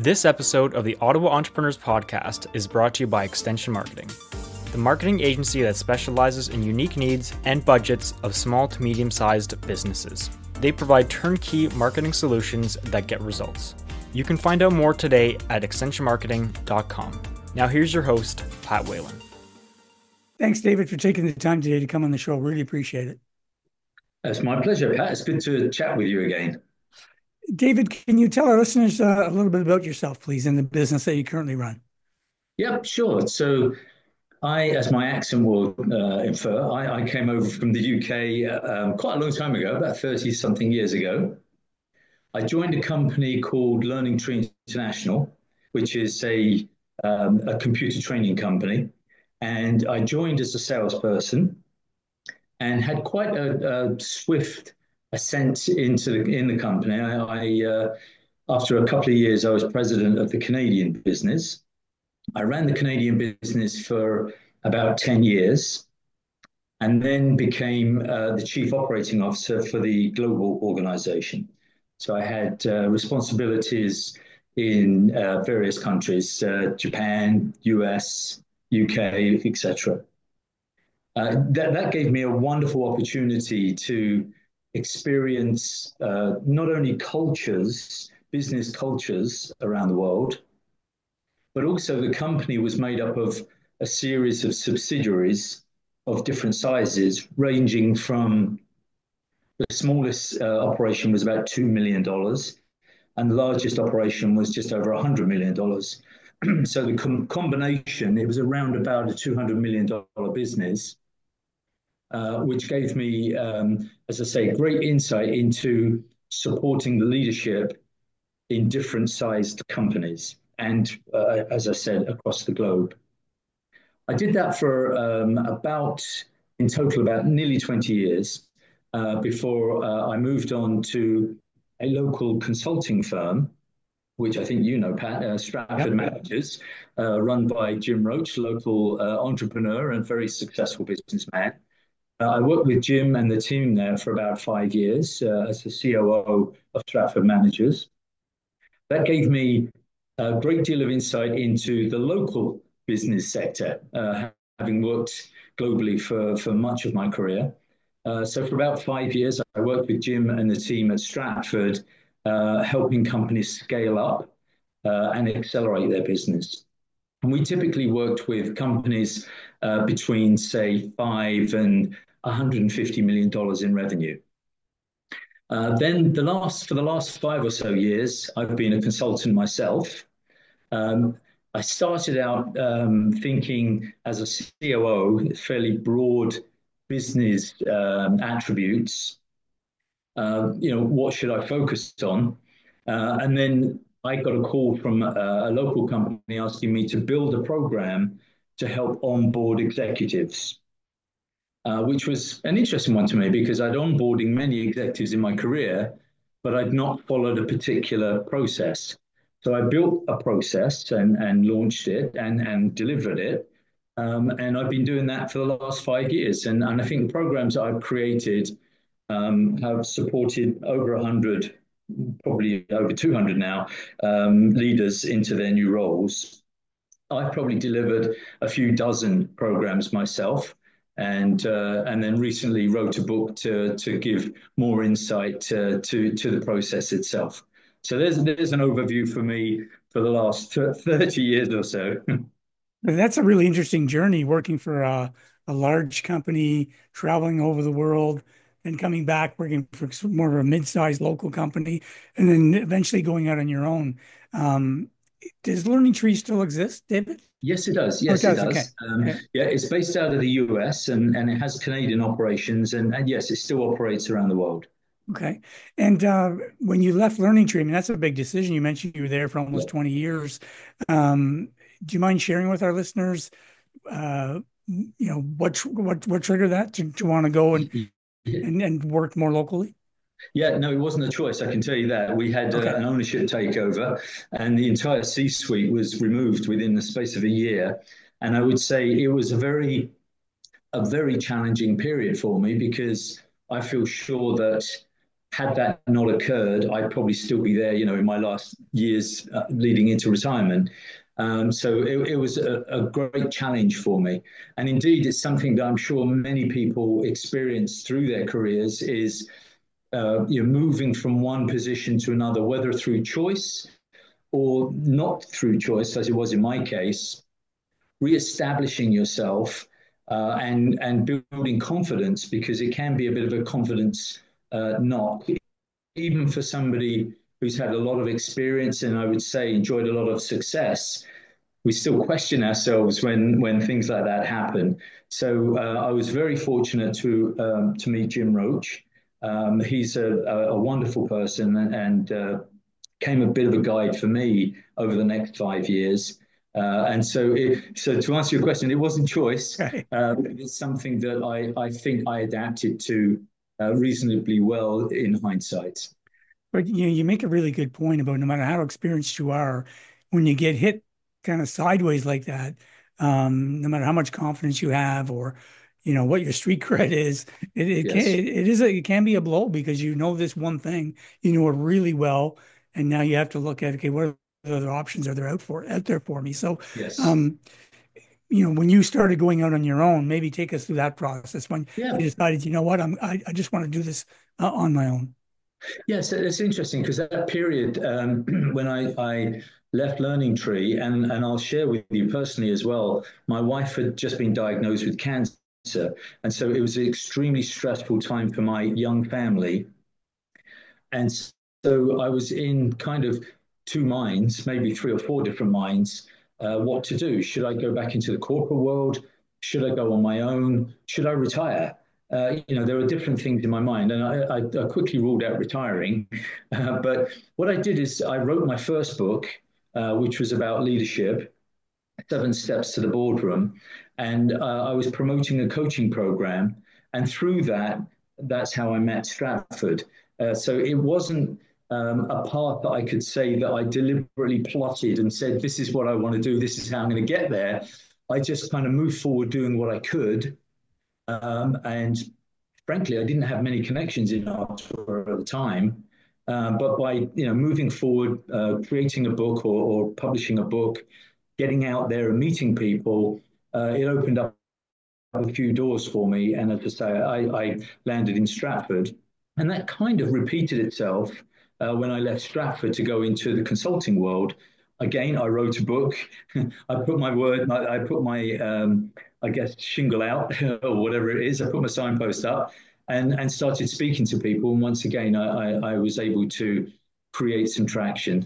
This episode of the Ottawa Entrepreneurs Podcast is brought to you by Extension Marketing, the marketing agency that specializes in unique needs and budgets of small to medium-sized businesses. They provide turnkey marketing solutions that get results. You can find out more today at extensionmarketing.com. Now here's your host, Pat Whalen. Thanks, David, for taking the time today to come on the show. Really appreciate it. It's my pleasure, Pat. It's good to chat with you again. David, can you tell our listeners a little bit about yourself, please, and the business that you currently run? Yep, sure. So as my accent will infer, I came over from the UK quite a long time ago, about 30-something years ago. I joined a company called Learning Tree International, which is a computer training company. And I joined as a salesperson and had quite a swift ascent in the company. After a couple of years, I was president of the Canadian business. I ran the Canadian business for about 10 years and then became the chief operating officer for the global organization. So I had responsibilities in various countries, Japan, US, UK, etc. That gave me a wonderful opportunity to experience not only business cultures around the world, but also the company was made up of a series of subsidiaries of different sizes, ranging from the smallest operation was about $2 million, and the largest operation was just over $100 million. So the combination, it was around about a $200 million business, which gave me, as I say, great insight into supporting the leadership in different sized companies and, as I said, across the globe. I did that for in total, about nearly 20 years before I moved on to a local consulting firm, which I think you know, Pat, Stratford Managers, run by Jim Roach, local entrepreneur and very successful businessman. I worked with Jim and the team there for about 5 years as the COO of Stratford Managers. That gave me a great deal of insight into the local business sector, having worked globally for much of my career. So for about 5 years, I worked with Jim and the team at Stratford, helping companies scale up and accelerate their business. And we typically worked with companies between, say, $5 and $150 million in revenue. Then for the last 5 or so years, I've been a consultant myself. I started out thinking as a COO, fairly broad business attributes. What should I focus on? And then I got a call from a local company asking me to build a program to help onboard executives, which was an interesting one to me because I'd onboarding many executives in my career, but I'd not followed a particular process. So I built a process and launched it and delivered it. And I've been doing that for the last 5 years. And I think the programs that I've created have supported over 100, probably over 200 now, leaders into their new roles. I've probably delivered a few dozen programs myself, and then recently wrote a book to give more insight to the process itself. So there's an overview for me for the last 30 years or so. That's a really interesting journey, working for a large company, traveling over the world, and coming back, working for more of a mid-sized local company, and then eventually going out on your own. Does Learning Tree still exist, David? Yes, it does. Yes, it does. Okay. Yeah, it's based out of the US and it has Canadian operations. And yes, it still operates around the world. Okay. And when you left Learning Tree, I mean, that's a big decision. You mentioned you were there for almost 20 years. Do you mind sharing with our listeners, what triggered that to want to go and work more locally? Yeah, no, it wasn't a choice. I can tell you that. We had an ownership takeover and the entire C-suite was removed within the space of a year. And I would say it was a very challenging period for me because I feel sure that had that not occurred, I'd probably still be there, in my last years leading into retirement. So it was a great challenge for me. And indeed, it's something that I'm sure many people experience through their careers is moving from one position to another, whether through choice or not through choice, as it was in my case, re-establishing yourself and building confidence, because it can be a bit of a confidence knock, even for somebody who's had a lot of experience and I would say enjoyed a lot of success. We still question ourselves when things like that happen. So I was very fortunate to meet Jim Roach. He's a wonderful person and became a bit of a guide for me over the next 5 years. So to answer your question, it wasn't choice. Right. It's something that I think I adapted to reasonably well in hindsight. But you make a really good point about no matter how experienced you are, when you get hit kind of sideways like that, no matter how much confidence you have or what your street cred is, Yes. it can be a blow because you know this one thing, you know it really well, and now you have to look at, okay, what other options are there out there for me? So, Yes. um, when you started going out on your own, maybe take us through that process when you Yeah. decided, you know what, I just want to do this on my own. Yes, it's interesting because that period when I left Learning Tree, and I'll share with you personally as well, my wife had just been diagnosed with cancer. And so it was an extremely stressful time for my young family. And so I was in kind of two minds, maybe three or four different minds, what to do. Should I go back into the corporate world? Should I go on my own? Should I retire? There were different things in my mind, and I quickly ruled out retiring. But what I did is I wrote my first book, which was about leadership, 7 Steps to the Boardroom, and I was promoting a coaching program, and through that, that's how I met Stratford. So it wasn't a path that I could say that I deliberately plotted and said, "This is what I want to do. This is how I'm going to get there." I just kind of moved forward doing what I could, and frankly, I didn't have many connections in Ottawa at the time. But by moving forward, creating a book or publishing a book, getting out there and meeting people, it opened up a few doors for me. And as I say, I landed in Stratford, and that kind of repeated itself when I left Stratford to go into the consulting world. Again, I wrote a book. I put my word, I put my, I guess, shingle out or whatever it is. I put my signpost up and started speaking to people. And once again, I was able to create some traction.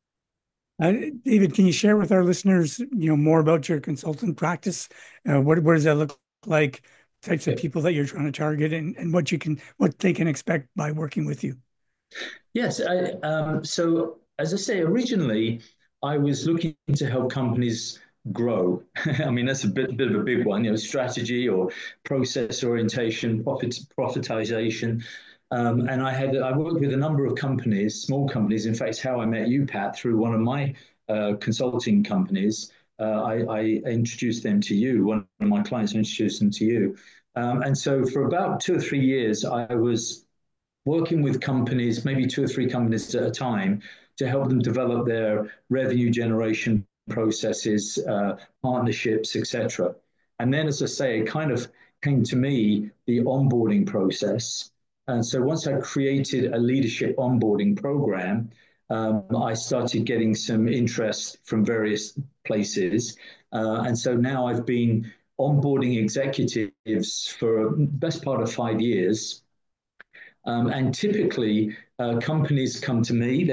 David, can you share with our listeners, more about your consultant practice? What does that look like? Types of people that you're trying to target, and what they can expect by working with you. Yes. So, as I say, originally I was looking to help companies grow. I mean, that's a bit of a big one, strategy or process orientation, profitization. And I worked with a number of companies, small companies. In fact, how I met you, Pat, through one of my consulting companies. I introduced them to you. One of my clients introduced them to you. And so for about 2 or 3 years, I was working with companies, maybe two or three companies at a time, to help them develop their revenue generation processes, partnerships, etc. And then, as I say, it kind of came to me the onboarding process. And so once I created a leadership onboarding program, I started getting some interest from various places. And so now I've been onboarding executives for the best part of 5 years. And typically, companies come to me.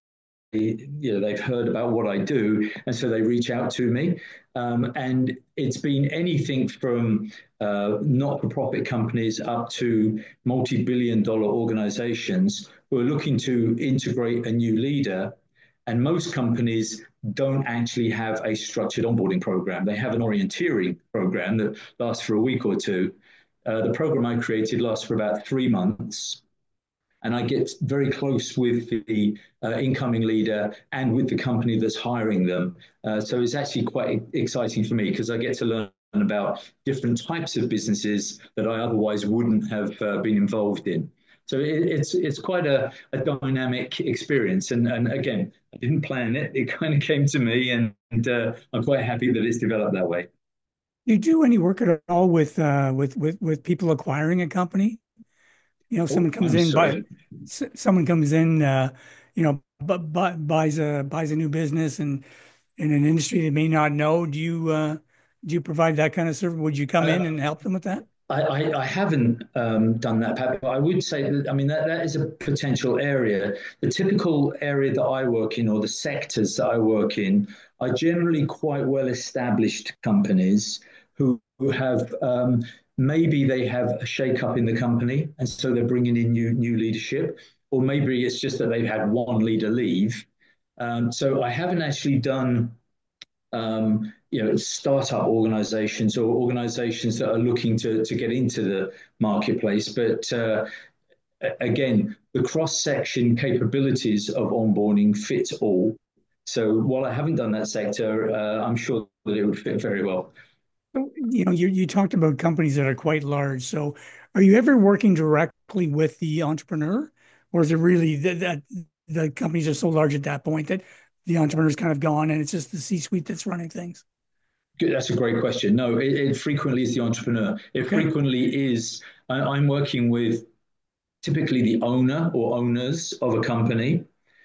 They've heard about what I do, and so they reach out to me. And it's been anything from not-for-profit companies up to multi-billion-dollar organizations who are looking to integrate a new leader. And most companies don't actually have a structured onboarding program. They have an orienteering program that lasts for a week or two. The program I created lasts for about 3 months, and I get very close with the incoming leader and with the company that's hiring them. So it's actually quite exciting for me because I get to learn about different types of businesses that I otherwise wouldn't have been involved in. So it's quite a dynamic experience. And again, I didn't plan it. It kind of came to me, and I'm quite happy that it's developed that way. Do you do any work at all with with people acquiring a company? Someone Oh, comes I'm in, sorry. someone comes in, but buys a new business and in an industry they may not know. Do you provide that kind of service? Would you come in Uh, and help them with that? I haven't done that, Pat, but I would say that, I mean, that is a potential area. The typical area that I work in, or the sectors that I work in, are generally quite well established companies who have maybe they have a shake up in the company, and so they're bringing in new leadership, or maybe it's just that they've had one leader leave. So I haven't actually done startup organizations or organizations that are looking to get into the marketplace. But again, the cross section capabilities of onboarding fit all. So while I haven't done that sector, I'm sure that it would fit very well. So, you talked about companies that are quite large. So, are you ever working directly with the entrepreneur, or is it really that the companies are so large at that point that the entrepreneur's kind of gone and it's just the C-suite that's running things? That's a great question. No, it frequently is the entrepreneur. It Okay. frequently is. I'm working with typically the owner or owners of a company,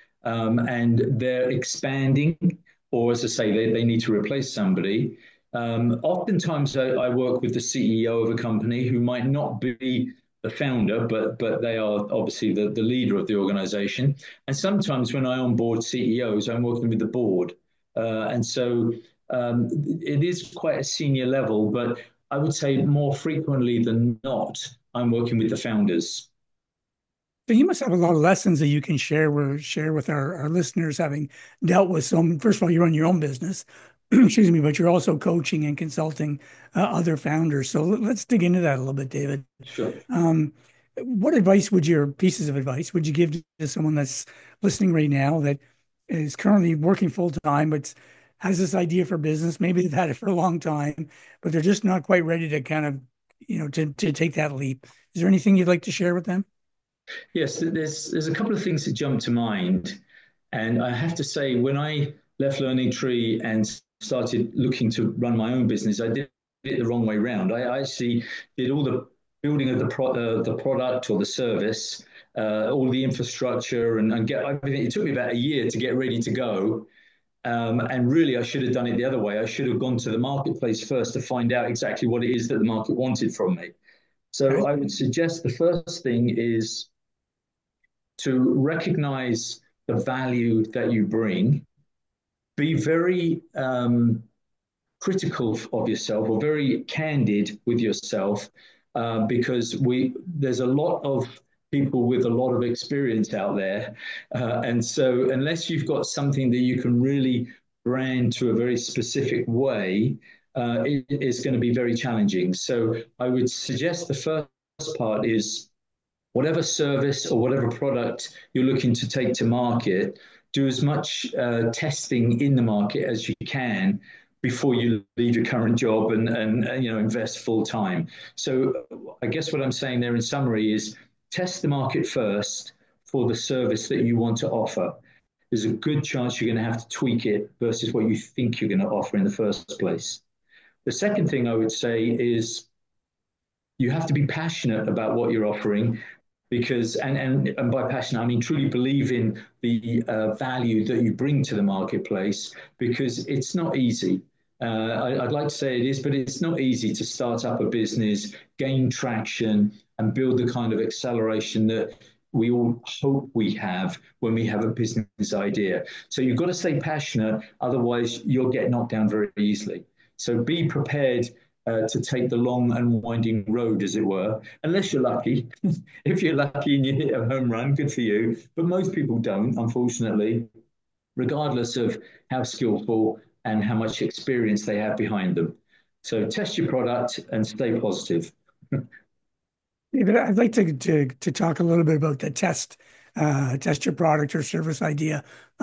and they're expanding, or as I say, they need to replace somebody. Oftentimes, I work with the CEO of a company who might not be the founder, but they are obviously the leader of the organization. And sometimes, when I onboard CEOs, I'm working with the board, and so it is quite a senior level. But I would say more frequently than not, I'm working with the founders. So you must have a lot of lessons that you can share with our listeners, having dealt with some. First of all, you run your own business, excuse me, but you're also coaching and consulting other founders. So let's dig into that a little bit, David. Sure. Um, what advice would your pieces of advice would you give to someone that's listening right now that is currently working full time, but has this idea for business? Maybe they've had it for a long time, but they're just not quite ready to kind of, to take that leap. Is there anything you'd like to share with them? Yes, there's a couple of things that jump to mind, and I have to say, when I left Learning Tree and started looking to run my own business, I did it the wrong way round. I actually did all the building of the product or the service, all the infrastructure, and get everything. It took me about a year to get ready to go. And really, I should have done it the other way. I should have gone to the marketplace first to find out exactly what it is that the market wanted from me. So Okay. I would suggest the first thing is to recognize the value that you bring, be very critical of yourself or very candid with yourself, because there's a lot of people with a lot of experience out there, and so unless you've got something that you can really brand to a very specific way, it is going to be very challenging. So I would suggest the first part is whatever service or whatever product you're looking to take to market, do as much testing in the market as you can before you leave your current job and invest full time. So I guess what I'm saying there in summary is test the market first for the service that you want to offer. There's a good chance you're going to have to tweak it versus what you think you're going to offer in the first place. The second thing I would say is you have to be passionate about what you're offering, because and by passion I mean truly believe in the value that you bring to the marketplace, because it's not easy. I'd like to say it is, but it's not easy to start up a business, gain traction, and build the kind of acceleration that we all hope we have when we have a business idea. So you've got to stay passionate, otherwise you'll get knocked down very easily. So be prepared to take the long and winding road, as it were, unless you're lucky. If you're lucky and you hit a home run, good for you. But most people don't, unfortunately, regardless of how skillful and how much experience they have behind them. So test your product and stay positive. David, I'd like to talk a little bit about the test your product or service idea.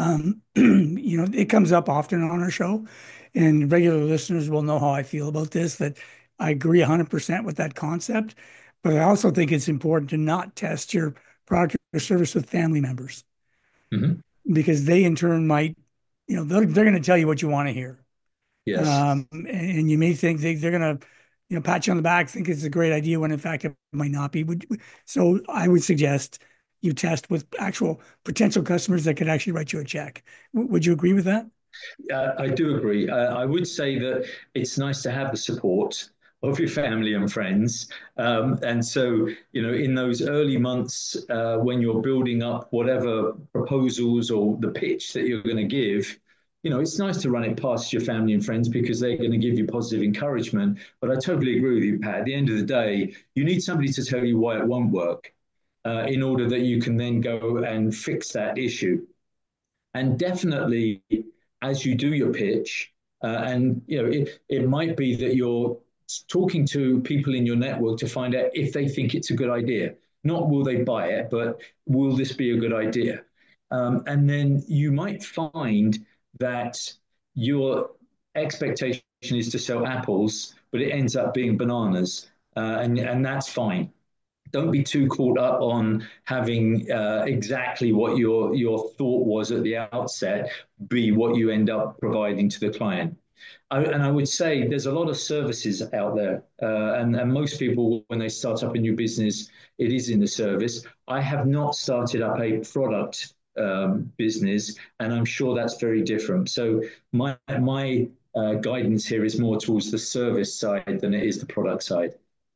It comes up often on our show, and regular listeners will know how I feel about this, that I agree 100% with that concept. But I also think it's important to not test your product or service with family members Hmm. because they in turn might, they're going to tell you what you want to hear. Yes. And you may think they're going to, pat you on the back, think it's a great idea when in fact it might not be. So I would suggest you test with actual potential customers that could actually write you a check. Would you agree with that? I do agree. I would say that it's nice to have the support of your family and friends. And so, in those early months when you're building up whatever proposals or the pitch that you're going to give, it's nice to run it past your family and friends because they're going to give you positive encouragement. But I totally agree with you, Pat. At the end of the day, you need somebody to tell you why it won't work in order that you can then go and fix that issue. And definitely, as you do your pitch, and it might be that you're talking to people in your network to find out if they think it's a good idea. Not will they buy it, but will this be a good idea? And then you might find that your expectation is to sell apples, but it ends up being bananas, and that's fine. Don't be too caught up on having exactly what your thought was at the outset be what you end up providing to the client. And I would say there's a lot of services out there, and most people when they start up a new business, it is in the service. I have not started up a product business, and I'm sure that's very different. So my guidance here is more towards the service side than it is the product side.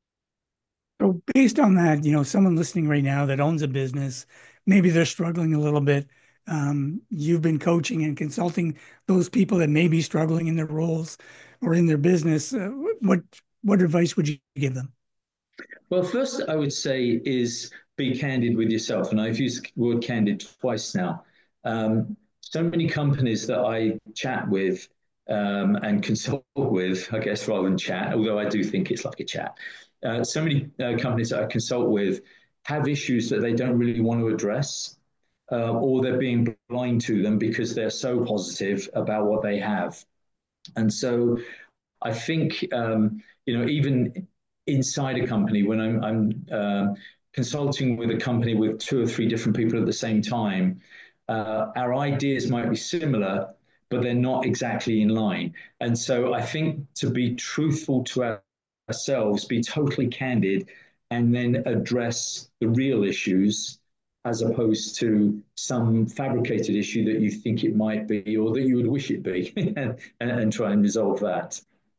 So based on that, someone listening right now that owns a business, maybe they're struggling a little bit. You've been coaching and consulting those people that may be struggling in their roles or in their business. What what advice would you give them? Well, first, I would say is be candid with yourself. And I've used the word candid twice now. So many companies that I chat with and consult with, I guess, rather than chat, although I do think it's like a chat. So many companies that I consult with have issues that they don't really want to address, or they're being blind to them because they're so positive about what they have. And so I think even inside a company when I'm consulting with a company with two or three different people at the same time, our ideas might be similar, but they're not exactly in line. And so I think to be truthful to ourselves, be totally candid, and then address the real issues as opposed to some fabricated issue that you think it might be or that you would wish it be and try and resolve that.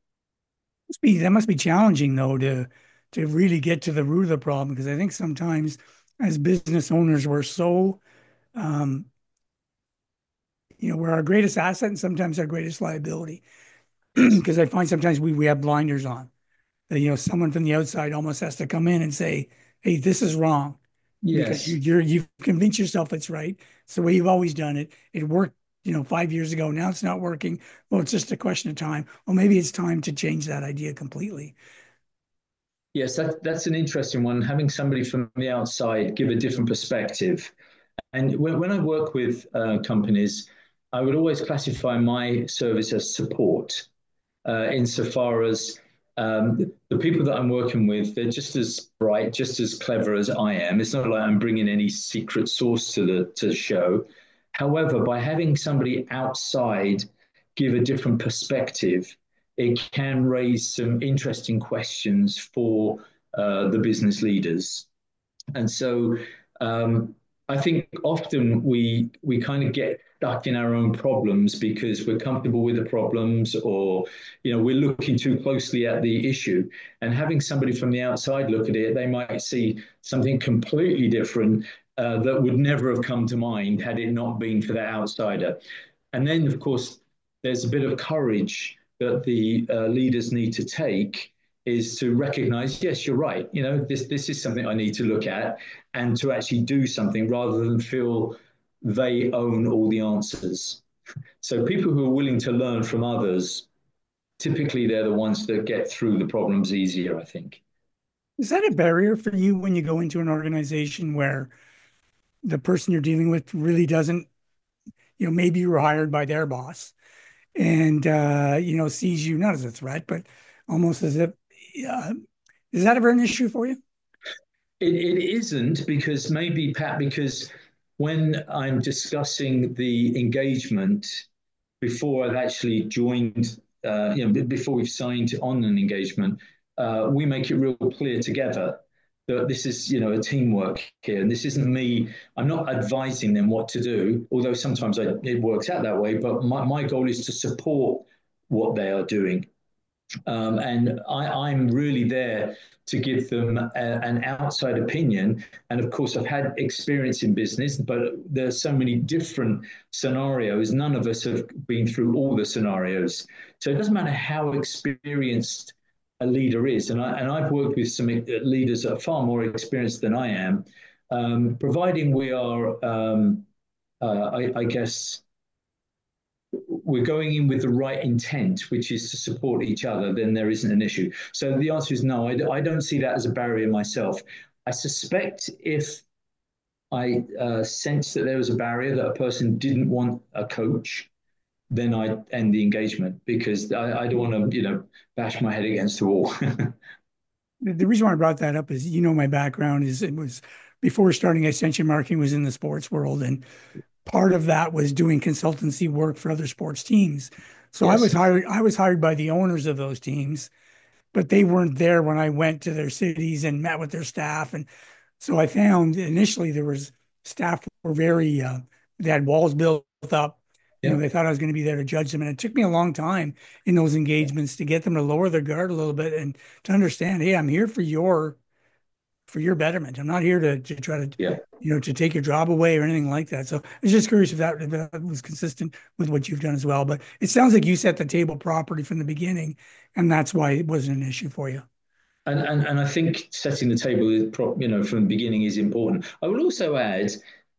That must be challenging though to really get to the root of the problem because I think sometimes as business owners we're so um, we're our greatest asset and sometimes our greatest liability Yes. because I find sometimes we have blinders on. That, someone from the outside almost has to come in and say, "Hey, this is wrong," because Yes. you've convinced yourself it's right. It's the way you've always done it. It worked, 5 years ago. Now it's not working. Well, it's just a question of time. Well, maybe it's time to change that idea completely. Yes, that's an interesting one. Having somebody from the outside give a different perspective. And when I work with companies, I would always classify my service as support, insofar as the people that I'm working with, they're just as bright, just as clever as I am. It's not like I'm bringing any secret sauce to the show. However, by having somebody outside give a different perspective, it can raise some interesting questions for the business leaders. And so um, I think often we kind of get stuck in our own problems because we're comfortable with the problems, or we're looking too closely at the issue. And having somebody from the outside look at it, they might see something completely different that would never have come to mind had it not been for that outsider. And then, of course, there's a bit of courage that the leaders need to take is to recognize, yes, you're right. This is something I need to look at and to actually do something rather than feel they own all the answers. So people who are willing to learn from others, typically they're the ones that get through the problems easier, I think. Is that a barrier for you when you go into an organization where the person you're dealing with really doesn't, maybe you were hired by their boss and sees you not as a threat, but almost as if, uh, is that ever an issue for you? It isn't, because maybe, Pat, because when I'm discussing the engagement before I've actually joined, before we've signed on an engagement, we make it real clear together that this is, a teamwork here, and this isn't me. I'm not advising them what to do, although sometimes it works out that way. But my goal is to support what they are doing. And I'm really there to give them an outside opinion. And of course, I've had experience in business, but there's so many different scenarios. None of us have been through all the scenarios. So it doesn't matter how experienced a leader is. And I've worked with some leaders that are far more experienced than I am, providing we are, I guess, we're going in with the right intent, which is to support each other, then there isn't an issue. So the answer is no, I don't see that as a barrier myself. I suspect if I sense that there was a barrier, that a person didn't want a coach, then I'd end the engagement, because I don't want to, bash my head against the wall. The reason why I brought that up is, my background is, it was before starting Extension Marketing was in the sports world, and part of that was doing consultancy work for other sports teams. So yes. I was hired by the owners of those teams, but they weren't there when I went to their cities and met with their staff. And so I found initially there was staff were very, they had walls built up. Yeah. They thought I was going to be there to judge them. And it took me a long time in those engagements to get them to lower their guard a little bit and to understand, hey, I'm here for your betterment. I'm not here to try to, to take your job away or anything like that. So I was just curious if that was consistent with what you've done as well. But it sounds like you set the table properly from the beginning, and that's why it wasn't an issue for you. And I think setting the table, from the beginning is important. I will also add,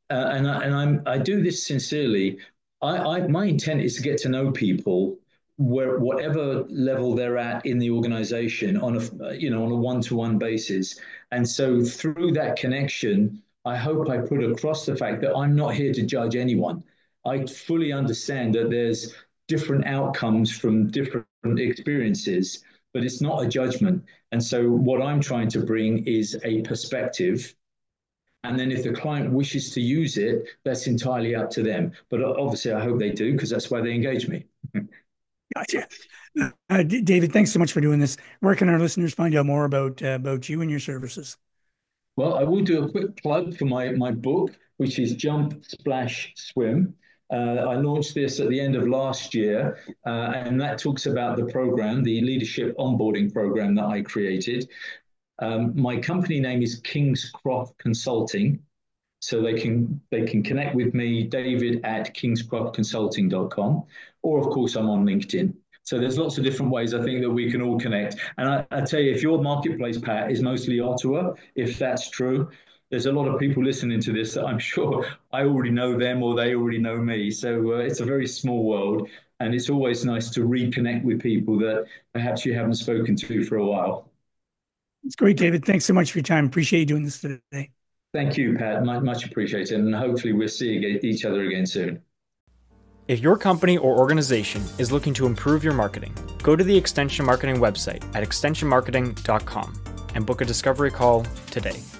I do this sincerely. My intent is to get to know people whatever level they're at in the organization on a one-to-one basis. And so through that connection, I hope I put across the fact that I'm not here to judge anyone. I fully understand that there's different outcomes from different experiences, but it's not a judgment. And so what I'm trying to bring is a perspective. And then if the client wishes to use it, that's entirely up to them. But obviously, I hope they do, because that's why they engage me. Gotcha. David, thanks so much for doing this. Where can our listeners find out more about you and your services? Well, I will do a quick plug for my book, which is Jump, Splash, Swim. I launched this at the end of last year, and that talks about the program, the leadership onboarding program that I created. My company name is Kingscroft Consulting, so they can connect with me, David at kingscroftconsulting.com, or of course I'm on LinkedIn. So there's lots of different ways I think that we can all connect. And I tell you, if your marketplace, Pat, is mostly Ottawa, if that's true, there's a lot of people listening to this that I'm sure I already know them or they already know me. So it's a very small world, and it's always nice to reconnect with people that perhaps you haven't spoken to for a while. It's great, David. Thanks so much for your time. Appreciate you doing this today. Thank you, Pat. Much appreciated. And hopefully we'll see each other again soon. If your company or organization is looking to improve your marketing, go to the Extension Marketing website at extensionmarketing.com and book a discovery call today.